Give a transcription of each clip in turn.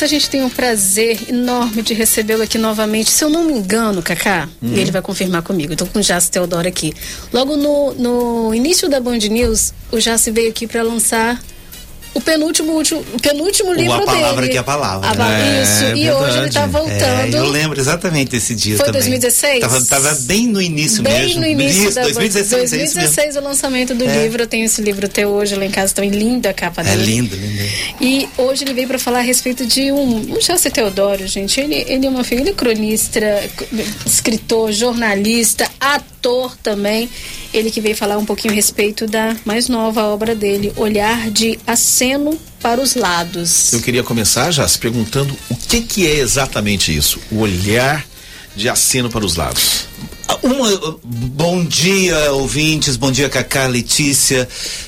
a gente tem um prazer enorme de recebê-lo aqui novamente. Se eu não me engano, Cacá, e ele vai confirmar comigo, estou com o Jaci Teodoro aqui. Logo no início da Band News, o Jaci veio aqui para lançar o penúltimo livro dele. A Palavra que é a Palavra. Isso, e hoje ele está voltando. Eu lembro exatamente desse dia Foi também. Foi 2016? Tava bem no início mesmo. Bem no início isso, da 2016 o lançamento do livro. Eu tenho esse livro até hoje lá em casa, também linda a capa dele. É lindo. E hoje ele veio para falar a respeito de um Jaci Teodoro, gente. Ele é uma figura, ele é cronista, escritor, jornalista, ator também. Ele que veio falar um pouquinho a respeito da mais nova obra dele, Olhar de Aceno para os Lados. Eu queria começar já se perguntando o que é exatamente isso, o olhar de aceno para os lados. Bom dia, ouvintes, bom dia, Cacá, Letícia.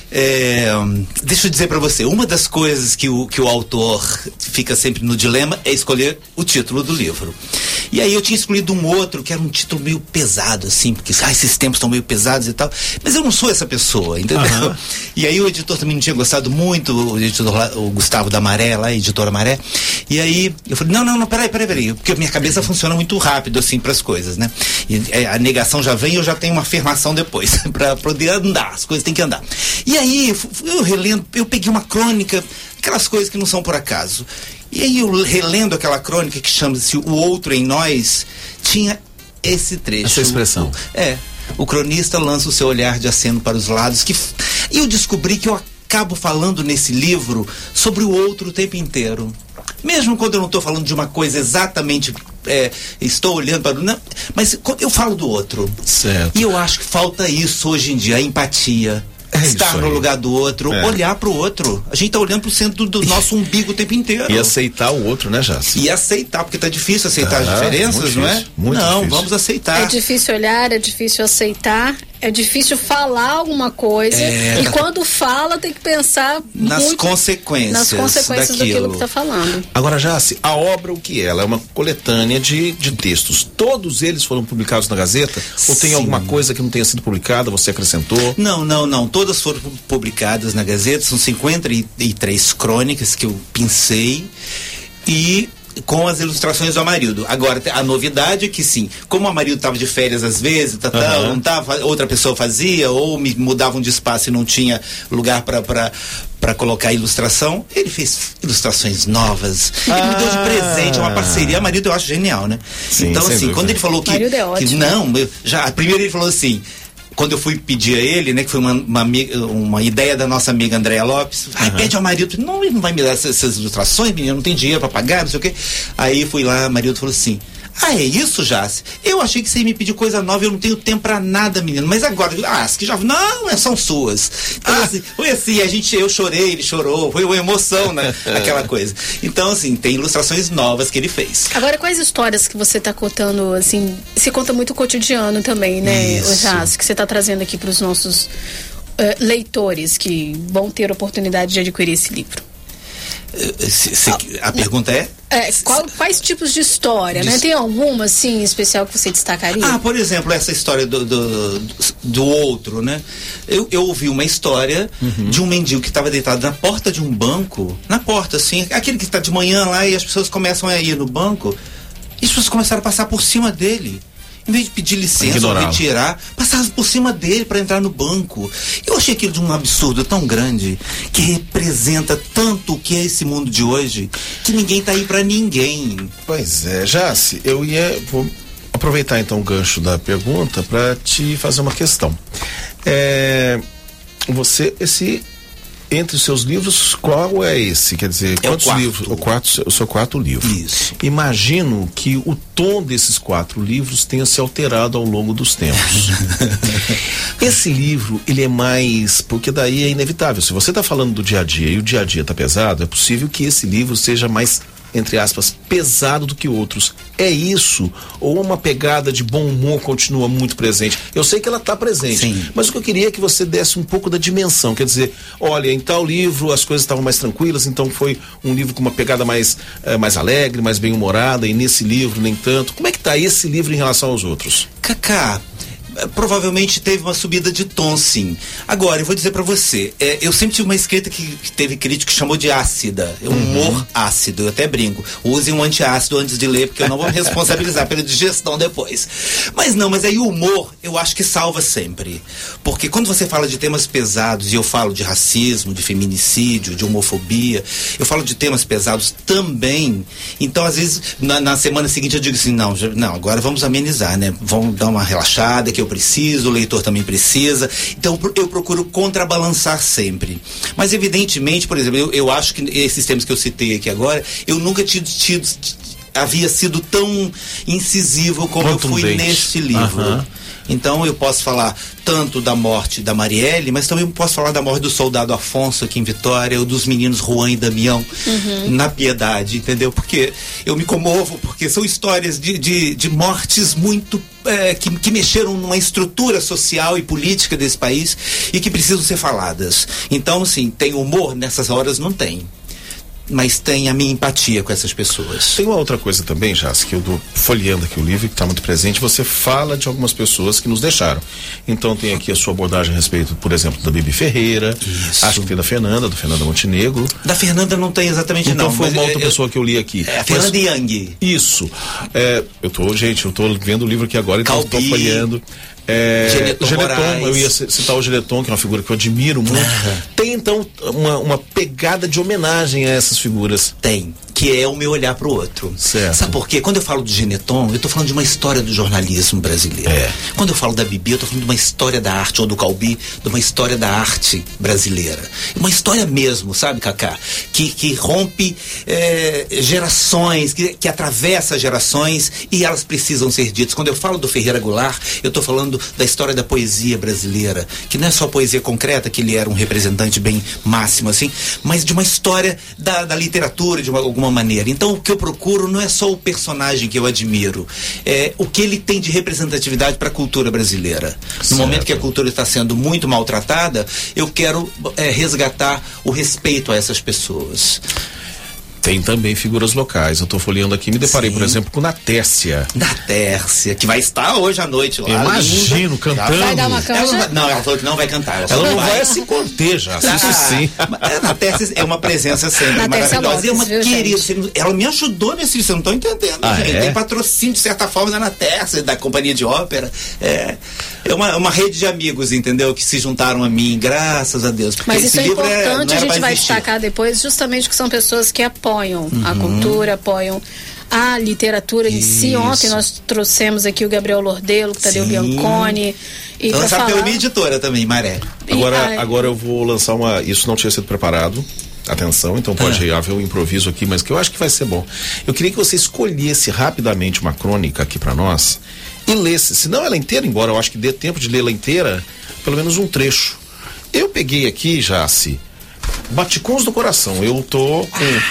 Deixa eu dizer pra você, uma das coisas que o autor fica sempre no dilema é escolher o título do livro. E aí eu tinha escolhido um outro que era um título meio pesado, assim, porque esses tempos estão meio pesados e tal, mas eu não sou essa pessoa, entendeu? Uhum. E aí o editor também não tinha gostado muito, o Gustavo da Maré, lá, editora Maré. E aí eu falei, não, peraí, porque a minha cabeça funciona muito rápido, assim, pras coisas, né? E a negação já vem e eu já tenho uma afirmação depois, pra poder andar, as coisas têm que andar. E aí eu relendo, eu peguei uma crônica, aquelas coisas que não são por acaso. E aí eu relendo aquela crônica que chama-se O Outro em Nós, tinha esse trecho. Essa expressão. O cronista lança o seu olhar de aceno para os lados, e eu descobri que eu acabo falando nesse livro sobre o outro o tempo inteiro. Mesmo quando eu não estou falando de uma coisa exatamente, estou olhando para não, mas eu falo do outro. Certo. E eu acho que falta isso hoje em dia, a empatia. Estar no lugar do outro, olhar pro outro. A gente tá olhando pro centro do nosso umbigo o tempo inteiro. E aceitar o outro, né, Jaci? E aceitar, porque tá difícil aceitar as diferenças, não é? Muito difícil. Vamos aceitar. É difícil olhar, é difícil aceitar, é difícil falar alguma coisa. E quando fala, tem que pensar nas consequências daquilo que tá falando. Agora, Jaci, a obra, o que é? Ela é uma coletânea de textos. Todos eles foram publicados na Gazeta? Ou tem alguma coisa que não tenha sido publicada, você acrescentou? Não. Todas foram publicadas na Gazeta, são 53 crônicas que eu pensei e com as ilustrações do Amarildo. Agora, a novidade é que sim, como o Amarildo estava de férias às vezes, não tava, outra pessoa fazia, ou me mudavam de espaço e não tinha lugar para colocar ilustração, ele fez ilustrações novas. Ele me deu de presente, uma parceria. Amarildo eu acho genial, né? Sim, então, assim, quando ele falou que primeiro ele falou assim, quando eu fui pedir a ele, né, que foi uma ideia da nossa amiga Andréa Lopes, pede ao marido, não, ele não vai me dar essas ilustrações, menino, não tem dinheiro pra pagar, não sei o quê. Aí fui lá, o marido falou assim, é isso, Jaci? Eu achei que você ia me pedir coisa nova, eu não tenho tempo pra nada, menino, mas agora, as que já, não, são suas. Então, assim, foi assim, eu chorei, ele chorou, foi uma emoção, né, aquela coisa. Então, assim, tem ilustrações novas que ele fez. Agora, quais histórias que você tá contando, assim, se conta muito o cotidiano também, né, Jaci, que você tá trazendo aqui pros nossos leitores que vão ter a oportunidade de adquirir esse livro? A pergunta é? Quais tipos de história, né? Tem alguma, assim, especial que você destacaria? Por exemplo, essa história do outro, né? Eu ouvi uma história de um mendigo que estava deitado na porta de um banco, na porta, assim, aquele que está de manhã lá e as pessoas começam a ir no banco, e as pessoas começaram a passar por cima dele. Em vez de pedir licença ou retirar, passava por cima dele para entrar no banco. Eu achei aquilo de um absurdo tão grande, que representa tanto o que é esse mundo de hoje, que ninguém tá aí para ninguém. Pois é, Jaci, vou aproveitar então o gancho da pergunta para te fazer uma questão. Entre os seus livros, qual é esse? Quer dizer, quantos livros? O seu quarto livro. Isso. Imagino que o tom desses 4 livros tenha se alterado ao longo dos tempos. Esse livro, ele é mais, porque daí é inevitável. Se você está falando do dia a dia e o dia a dia está pesado, é possível que esse livro seja mais, entre aspas, pesado do que outros. É isso? Ou uma pegada de bom humor continua muito presente? Eu sei que ela está presente, sim, mas o que eu queria é que você desse um pouco da dimensão, quer dizer, olha, em tal livro as coisas estavam mais tranquilas, então foi um livro com uma pegada mais alegre, mais bem-humorada, e nesse livro nem tanto. Como é que está esse livro em relação aos outros? Cacá, provavelmente teve uma subida de tom, sim. Agora, eu vou dizer pra você, eu sempre tive uma escrita que teve crítico que chamou de ácida, humor ácido, eu até brinco. Use um antiácido antes de ler, porque eu não vou me responsabilizar pela digestão depois. Mas aí o humor, eu acho que salva sempre. Porque quando você fala de temas pesados, e eu falo de racismo, de feminicídio, de homofobia, eu falo de temas pesados também, então às vezes na semana seguinte eu digo assim, não, agora vamos amenizar, né? Vamos dar uma relaxada que eu preciso, o leitor também precisa, então eu procuro contrabalançar sempre. Mas evidentemente, por exemplo, eu acho que esses temas que eu citei aqui agora, eu nunca havia sido tão incisivo como eu fui neste livro. Então eu posso falar tanto da morte da Marielle, mas também posso falar da morte do soldado Afonso aqui em Vitória, ou dos meninos Juan e Damião na Piedade, entendeu? Porque eu me comovo, porque são histórias de mortes muito que mexeram numa estrutura social e política desse país e que precisam ser faladas. Então, assim, tem humor nessas horas? Não tem. Mas tem a minha empatia com essas pessoas. Tem uma outra coisa também, Jassi, que eu tô folheando aqui o livro, que está muito presente. Você fala de algumas pessoas que nos deixaram. Então tem aqui a sua abordagem a respeito, por exemplo, da Bibi Ferreira. Isso. Acho que tem da Fernanda Montenegro. Da Fernanda não tem exatamente, então não. Então foi uma outra pessoa que eu li aqui. A Fernanda Young. Isso. Eu tô vendo o livro aqui agora, então eu tô folheando. Geleton, eu ia citar o Geleton, que é uma figura que eu admiro muito. Tem então uma pegada de homenagem a essas figuras. Tem, que é o meu olhar pro outro. Certo. Sabe por quê? Quando eu falo do Geleton, eu tô falando de uma história do jornalismo brasileiro. Quando eu falo da Bibi, eu tô falando de uma história da arte, ou do Calbi, de uma história da arte brasileira. Uma história mesmo, sabe, Cacá? Que rompe gerações, que atravessa gerações, e elas precisam ser ditas. Quando eu falo do Ferreira Goulart, eu tô falando da história da poesia brasileira, que não é só poesia concreta, que ele era um representante bem máximo, assim, mas de uma história da literatura, de alguma maneira. Então, o que eu procuro não é só o personagem que eu admiro, é o que ele tem de representatividade para a cultura brasileira. No momento que a cultura está sendo muito maltratada, eu quero resgatar o respeito a essas pessoas. Tem também figuras locais. Eu tô folheando aqui, me deparei, por exemplo, com Natércia. Natércia, que vai estar hoje à noite lá. Imagino, cantando. Vai dar uma canja? Ela falou que não vai cantar. Ela não vai se conter já, isso sim. Natércia é uma presença sempre maravilhosa. E é uma querida. Ela me ajudou nesse, você não tá entendendo, gente. Tem patrocínio, de certa forma, da Natércia, da companhia de ópera. É uma rede de amigos, entendeu? Que se juntaram a mim, graças a Deus. Mas isso é importante, a gente vai destacar depois, justamente que são pessoas que apoiam a cultura, apoiam a literatura em si. Ontem nós trouxemos aqui o Gabriel Lordelo, o Tadeu Bianconi. E lançar pela minha editora também, Maré. Agora eu vou lançar uma... Isso não tinha sido preparado. Atenção, então pode haver um improviso aqui, mas que eu acho que vai ser bom. Eu queria que você escolhesse rapidamente uma crônica aqui para nós e lesse, se não ela inteira, embora eu acho que dê tempo de lê-la inteira, pelo menos um trecho. Eu peguei aqui, Jassi, Baticons do Coração. Eu tô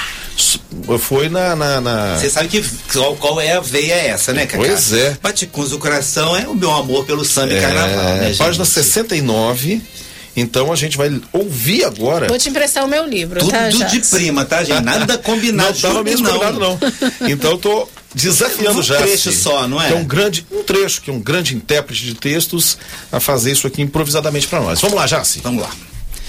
foi Você sabe qual é a veia essa, né, Cacá? Pois é. Baticons do Coração é o meu amor pelo samba e carnaval, né, gente? Página 69. Então a gente vai ouvir agora. Vou te emprestar o meu livro, tudo tá? Tudo de prima, tá, gente? Nada combinado. Não estava mesmo combinado, não. Então eu tô desafiando já. Um trecho só, não é? Que é um trecho, que é um grande intérprete de textos, a fazer isso aqui improvisadamente para nós. Vamos lá, Jassi. Vamos lá.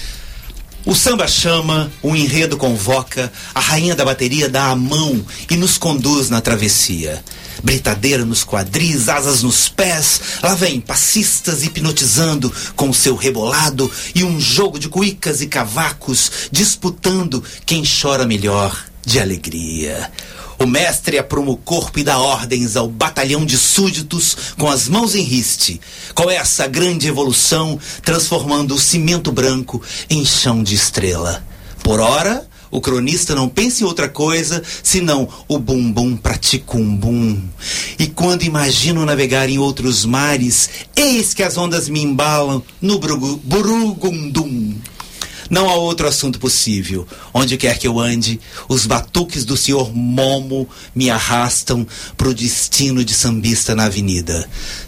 O samba chama, o enredo convoca, a rainha da bateria dá a mão e nos conduz na travessia. Britadeira nos quadris, asas nos pés, lá vem passistas hipnotizando com seu rebolado e um jogo de cuicas e cavacos disputando quem chora melhor de alegria. O mestre apruma o corpo e dá ordens ao batalhão de súditos com as mãos em riste. Começa a grande evolução, transformando o cimento branco em chão de estrela. Por ora, o cronista não pensa em outra coisa, senão o bumbum pratica um bum. E quando imagino navegar em outros mares, eis que as ondas me embalam no burugundum. Não há outro assunto possível. Onde quer que eu ande, os batuques do senhor Momo me arrastam pro destino de sambista na avenida.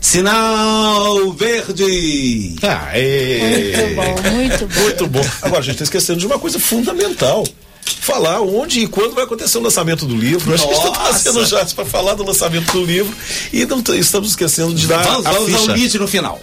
Sinal verde! Muito bom, muito bom. Muito bom. Agora, a gente está esquecendo de uma coisa fundamental, falar onde e quando vai acontecer o lançamento do livro. A gente está trazendo já para falar do lançamento do livro e não estamos esquecendo de dar vamos ao lead no final.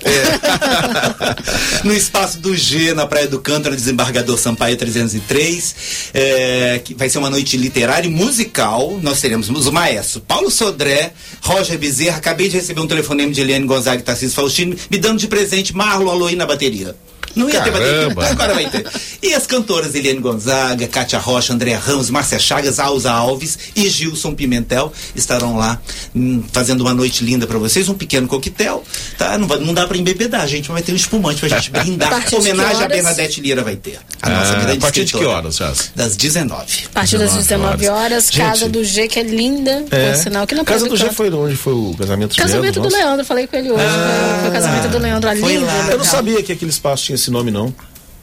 No espaço do G, na Praia do Canto, no Desembargador Sampaio 303, que vai ser uma noite literária e musical. Nós teremos os maestros Paulo Sodré, Roger Bezerra. Acabei de receber um telefonema de Eliane Gonzaga e Tarcísio Faustino me dando de presente Marlon Aloy na bateria. Não ia ter bateria, agora vai ter. E as cantoras Eliane Gonzaga, Kátia Rocha, Andréa Ramos, Márcia Chagas, Alza Alves e Gilson Pimentel estarão lá fazendo uma noite linda pra vocês, um pequeno coquetel, tá? Não dá pra embebedar, gente, mas vai ter um espumante pra gente brindar. Homenagem a Bernadette Lira vai ter. A nossa grande a partir escritora. de que horas, Jazz? Das 19. A partir das 19 horas, Gente, Casa do G, que é linda, por sinal, que não Casa do G foi onde foi o casamento de Casamento do Leandro, falei com ele hoje. Foi o casamento do Leandro ali. Foi lá. Eu não sabia que aquele espaço tinha esse nome, não.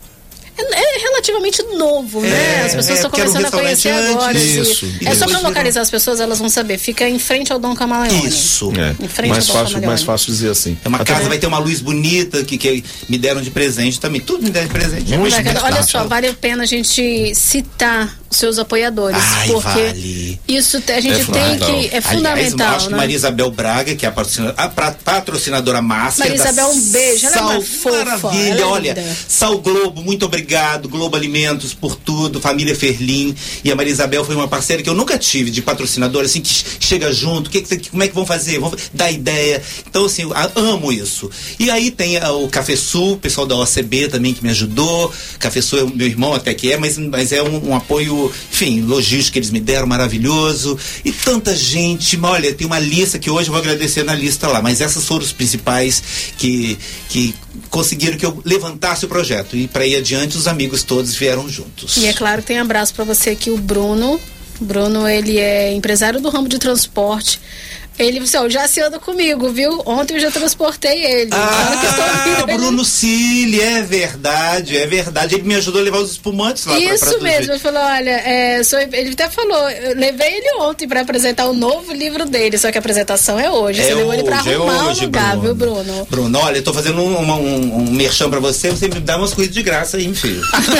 É relativamente novo, né? As pessoas estão começando a conhecer agora. Isso. É só pra localizar as pessoas, elas vão saber. Fica em frente ao Dom Camaleone. Isso. Em frente ao Dom Camaleone. Mais fácil dizer assim. É uma casa, vai ter uma luz bonita que me deram de presente também. Tudo me deram de presente. Olha só, vale a pena a gente citar os seus apoiadores. Porque vale. isso a gente tem que. É fundamental. Aliás, eu acho que Maria Isabel Braga, que é a patrocinadora máxima. Maria Isabel, um beijo. Ela é uma fofa. Maravilha, olha. Sal Globo, muito obrigado. Globo Alimentos por tudo. Família Ferlim. E a Maria Isabel foi uma parceira que eu nunca tive de patrocinadora, assim, que chega junto. Como é que vão fazer? Vão dar ideia. Então, assim, amo isso. E aí tem o Café Sul, o pessoal da OCB também que me ajudou. Café Sul é o meu irmão até que mas é um apoio, enfim, logístico que eles me deram, maravilhoso. E tanta gente, olha, tem uma lista que hoje eu vou agradecer na lista lá, mas essas foram os principais que conseguiram que eu levantasse o projeto. E para ir adiante, os amigos todos vieram juntos. E é claro que tem abraço para você aqui, o Bruno. Bruno, ele é empresário do ramo de transporte. Ele disse, já se anda comigo, viu? Ontem eu já transportei ele. Bruno Cili, é verdade. Ele me ajudou a levar os espumantes lá. Isso mesmo, ele falou, olha, ele até falou, eu levei ele ontem para apresentar o novo livro dele, só que a apresentação é hoje. Você levou ele para arrumar o lugar, viu, Bruno? Bruno, olha, eu tô fazendo um merchan para você me dá umas coisas de graça aí, filho.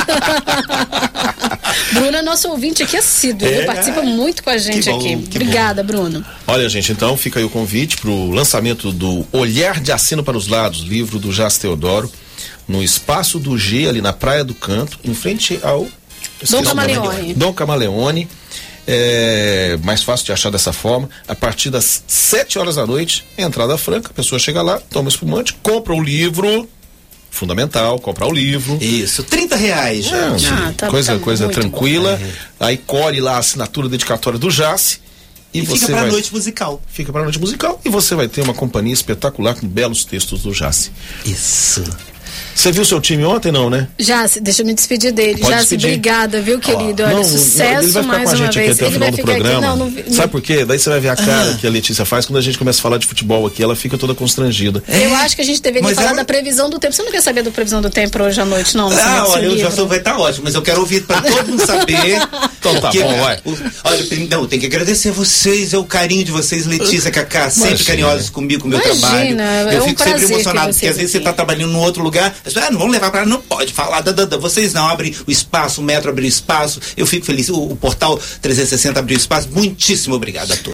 Bruno é nosso ouvinte aqui assíduo, participa muito com a gente aqui. Obrigada, Bruno. Olha, gente, então fica aí o convite para o lançamento do Olhar de Aceno para os Lados, livro do Jazz Teodoro, no espaço do G, ali na Praia do Canto, em frente ao Dom Camaleone. É mais fácil de achar dessa forma. A partir das 7 horas da noite, entrada franca, a pessoa chega lá, toma espumante, compra o livro. Fundamental, comprar o livro. Isso, R$30, gente. Coisa tranquila. Aí colhe lá a assinatura dedicatória do Jace. E você fica pra noite musical. Fica pra noite musical. E você vai ter uma companhia espetacular com belos textos do Jace. Isso. Você viu seu time ontem, não, né? Jace, deixa eu me despedir dele. Jace, obrigada, viu, querido? Olha, sucesso ele vai ficar mais com a uma gente vez. aqui até o final do programa. Aqui, Sabe por quê? Daí você vai ver a cara que a Letícia faz quando a gente começa a falar de futebol aqui. Ela fica toda constrangida. Eu acho que a gente deveria falar da previsão do tempo. Você não quer saber da previsão do tempo para hoje à noite, não? Vai estar ótimo, mas eu quero ouvir para todo mundo saber. Então tá bom, vai. Olha, não, tem que agradecer a vocês, é o carinho de vocês, Letícia, Cacá, sempre carinhosos comigo, com o meu trabalho. Eu fico sempre emocionado, porque às vezes você está trabalhando num outro lugar, não vamos levar para não pode falar, vocês não abrem o espaço, o Metro abriu espaço, eu fico feliz, o Portal 360 abriu espaço, muitíssimo obrigado a todos.